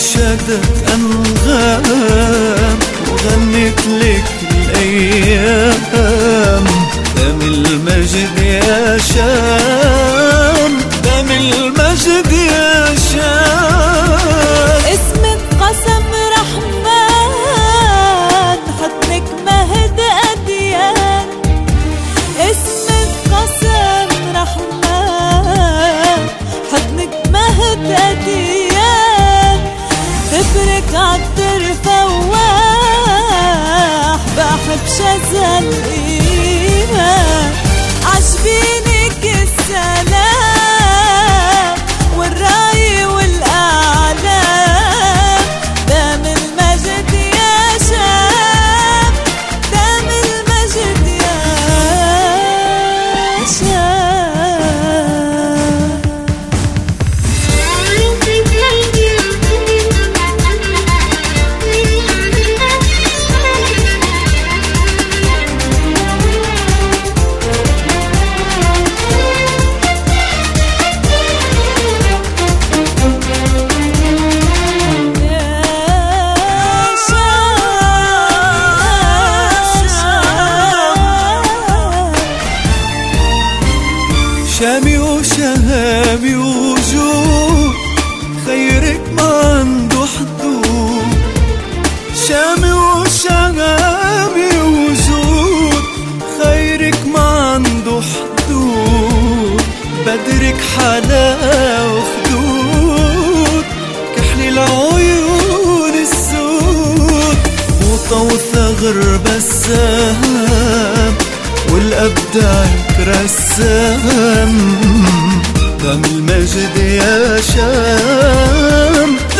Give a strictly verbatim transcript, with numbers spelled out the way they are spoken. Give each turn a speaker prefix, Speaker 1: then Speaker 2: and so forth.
Speaker 1: نشدت أنغام وغنت لك الأيام. دام المجد يا شام، دام المجد يا شام.
Speaker 2: اسمك قسم رحمن، حضنك مهد أديان. اسمك قسم رحمن، حضنك مهد أديان. تبرك عطر فواح، بحب شذا الإيمان. عجبينك السلام والراي والأعلام. دام المجد يا شام، دام المجد يا شام.
Speaker 1: شامي وشهامي وجود، خيرك ما عنده حدود. شامي وشهامي وجود، خيرك ما عنده حدود. بدرك حلا وخدود، كحل العيون السود. وطو ثغر بسام، والأبدعك رسام. دام المجد يا شام،